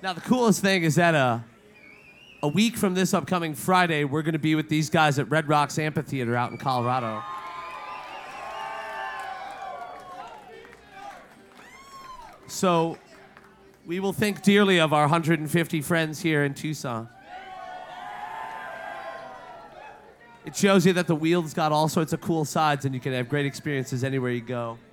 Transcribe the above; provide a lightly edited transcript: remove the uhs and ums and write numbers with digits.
Now, the coolest thing is that a week from this upcoming Friday, we're going to be with these guys at Red Rocks Amphitheater out in Colorado. So we will think dearly of our 150 friends here in Tucson. It shows you that the Wheel's got all sorts of cool sides and you can have great experiences anywhere you go.